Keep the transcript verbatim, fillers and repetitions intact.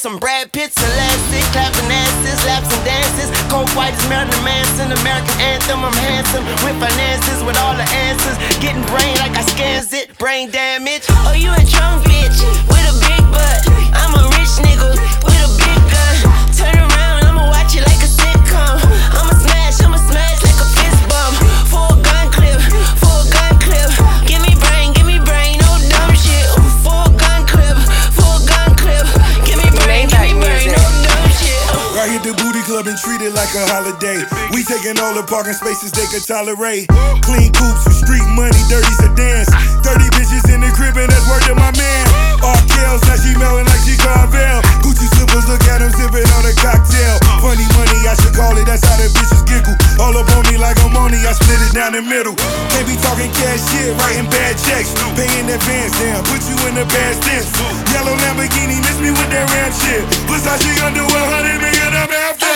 some Brad Pitts, elastic, clapping asses, laps and dances. Cold white is Marilyn Manson, American anthem. I'm handsome with finances, with all the answers. Getting brain like I scans it, brain damage. Oh, you a drunk bitch with a big butt. I'm a rich nigga with a big gun. Turn around, I'ma watch it like a sitcom. I'ma smash, I'ma smash like a fist bump. Full gun clip, full gun clip. Give me brain, give me brain, no dumb shit. Full gun clip, full gun clip. Give me brain, give me brain, no dumb shit. I hit the booty club and treat it like a holiday. We taking all the parking spaces they could tolerate. Clean coupes with street money, dirty sedans. thirty bitches in the crib and that's word to my man. All kills, now she melting like she Carvel. Gucci slippers, look at him sipping on a cocktail. Funny money, I should call it, that's how the bitches giggle. All up on me like I'm money, I split it down the middle. Can't be talking cash shit, writing bad checks. Paying advance down, put you in the bad stance. Yellow Lamborghini, miss me with that ram shit. Versace under one hundred million, I'm after.